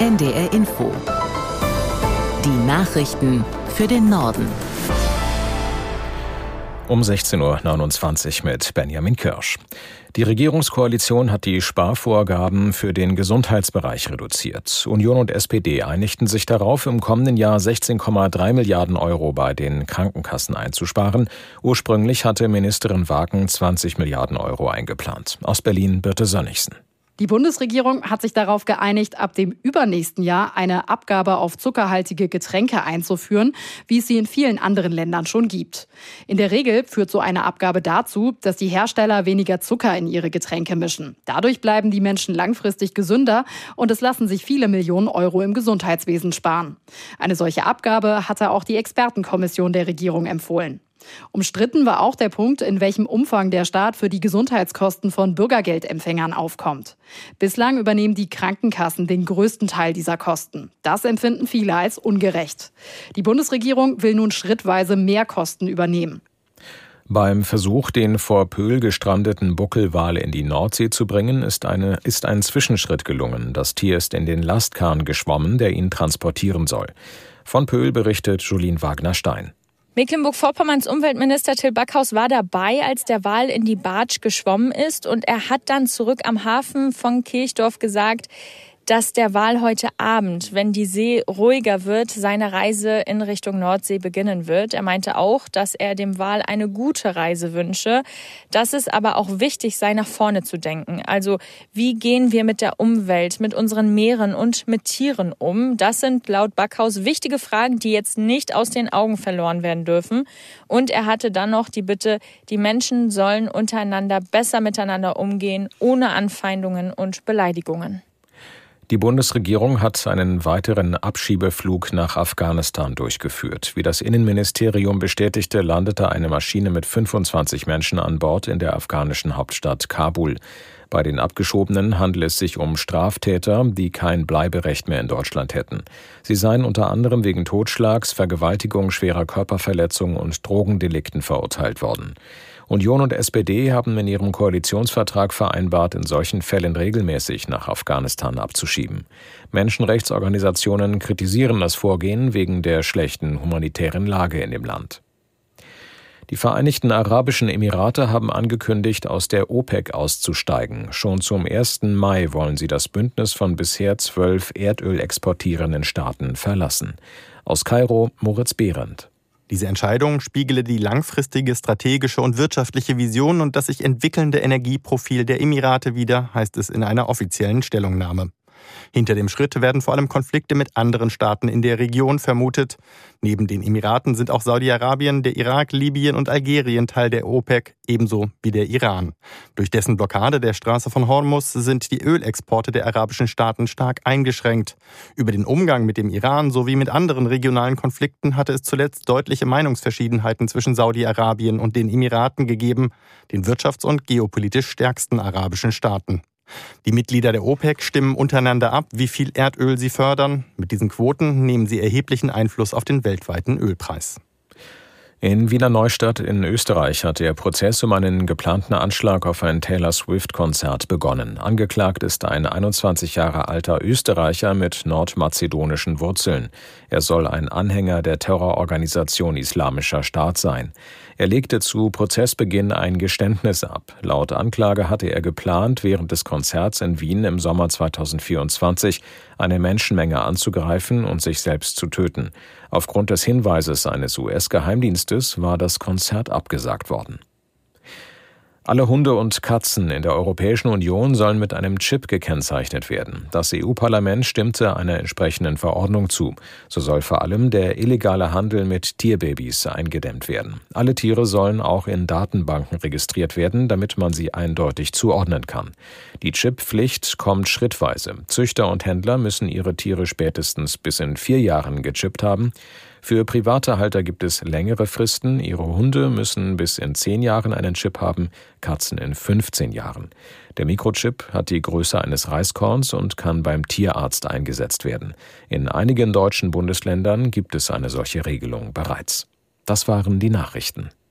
NDR Info. Die Nachrichten für den Norden. Um 16.29 Uhr mit Benjamin Kirsch. Die Regierungskoalition hat die Sparvorgaben für den Gesundheitsbereich reduziert. Union und SPD einigten sich darauf, im kommenden Jahr 16,3 Milliarden Euro bei den Krankenkassen einzusparen. Ursprünglich hatte Ministerin Wagen 20 Milliarden Euro eingeplant. Aus Berlin Birte Sönnigsen. Die Bundesregierung hat sich darauf geeinigt, ab dem übernächsten Jahr eine Abgabe auf zuckerhaltige Getränke einzuführen, wie es sie in vielen anderen Ländern schon gibt. In der Regel führt so eine Abgabe dazu, dass die Hersteller weniger Zucker in ihre Getränke mischen. Dadurch bleiben die Menschen langfristig gesünder und es lassen sich viele Millionen Euro im Gesundheitswesen sparen. Eine solche Abgabe hatte auch die Expertenkommission der Regierung empfohlen. Umstritten war auch der Punkt, in welchem Umfang der Staat für die Gesundheitskosten von Bürgergeldempfängern aufkommt. Bislang übernehmen die Krankenkassen den größten Teil dieser Kosten. Das empfinden viele als ungerecht. Die Bundesregierung will nun schrittweise mehr Kosten übernehmen. Beim Versuch, den vor Pöhl gestrandeten Buckelwal in die Nordsee zu bringen, ist ein Zwischenschritt gelungen. Das Tier ist in den Lastkahn geschwommen, der ihn transportieren soll. Von Pöhl berichtet Julien Wagner-Stein. Mecklenburg-Vorpommerns Umweltminister Till Backhaus war dabei, als der Wal in die Bartsch geschwommen ist. Und er hat dann zurück am Hafen von Kirchdorf gesagt, dass der Wal heute Abend, wenn die See ruhiger wird, seine Reise in Richtung Nordsee beginnen wird. Er meinte auch, dass er dem Wal eine gute Reise wünsche. Das ist aber auch wichtig sei, nach vorne zu denken. Also wie gehen wir mit der Umwelt, mit unseren Meeren und mit Tieren um? Das sind laut Backhaus wichtige Fragen, die jetzt nicht aus den Augen verloren werden dürfen. Und er hatte dann noch die Bitte, die Menschen sollen untereinander besser miteinander umgehen, ohne Anfeindungen und Beleidigungen. Die Bundesregierung hat einen weiteren Abschiebeflug nach Afghanistan durchgeführt. Wie das Innenministerium bestätigte, landete eine Maschine mit 25 Menschen an Bord in der afghanischen Hauptstadt Kabul. Bei den Abgeschobenen handelt es sich um Straftäter, die kein Bleiberecht mehr in Deutschland hätten. Sie seien unter anderem wegen Totschlags, Vergewaltigung, schwerer Körperverletzung und Drogendelikten verurteilt worden. Union und SPD haben in ihrem Koalitionsvertrag vereinbart, in solchen Fällen regelmäßig nach Afghanistan abzuschieben. Menschenrechtsorganisationen kritisieren das Vorgehen wegen der schlechten humanitären Lage in dem Land. Die Vereinigten Arabischen Emirate haben angekündigt, aus der OPEC auszusteigen. Schon zum 1. Mai wollen sie das Bündnis von bisher 12 Erdöl exportierenden Staaten verlassen. Aus Kairo Moritz Behrendt. Diese Entscheidung spiegele die langfristige strategische und wirtschaftliche Vision und das sich entwickelnde Energieprofil der Emirate wider, heißt es in einer offiziellen Stellungnahme. Hinter dem Schritt werden vor allem Konflikte mit anderen Staaten in der Region vermutet. Neben den Emiraten sind auch Saudi-Arabien, der Irak, Libyen und Algerien Teil der OPEC, ebenso wie der Iran. Durch dessen Blockade der Straße von Hormuz sind die Ölexporte der arabischen Staaten stark eingeschränkt. Über den Umgang mit dem Iran sowie mit anderen regionalen Konflikten hatte es zuletzt deutliche Meinungsverschiedenheiten zwischen Saudi-Arabien und den Emiraten gegeben, den wirtschafts- und geopolitisch stärksten arabischen Staaten. Die Mitglieder der OPEC stimmen untereinander ab, wie viel Erdöl sie fördern. Mit diesen Quoten nehmen sie erheblichen Einfluss auf den weltweiten Ölpreis. In Wiener Neustadt in Österreich hat der Prozess um einen geplanten Anschlag auf ein Taylor Swift-Konzert begonnen. Angeklagt ist ein 21 Jahre alter Österreicher mit nordmazedonischen Wurzeln. Er soll ein Anhänger der Terrororganisation Islamischer Staat sein. Er legte zu Prozessbeginn ein Geständnis ab. Laut Anklage hatte er geplant, während des Konzerts in Wien im Sommer 2024 eine Menschenmenge anzugreifen und sich selbst zu töten. Aufgrund des Hinweises eines US-Geheimdienstes war das Konzert abgesagt worden. Alle Hunde und Katzen in der Europäischen Union sollen mit einem Chip gekennzeichnet werden. Das EU-Parlament stimmte einer entsprechenden Verordnung zu. So soll vor allem der illegale Handel mit Tierbabys eingedämmt werden. Alle Tiere sollen auch in Datenbanken registriert werden, damit man sie eindeutig zuordnen kann. Die Chipppflicht kommt schrittweise. Züchter und Händler müssen ihre Tiere spätestens bis in 4 Jahren gechippt haben. Für private Halter gibt es längere Fristen. Ihre Hunde müssen bis in 10 Jahren einen Chip haben, Katzen in 15 Jahren. Der Mikrochip hat die Größe eines Reiskorns und kann beim Tierarzt eingesetzt werden. In einigen deutschen Bundesländern gibt es eine solche Regelung bereits. Das waren die Nachrichten.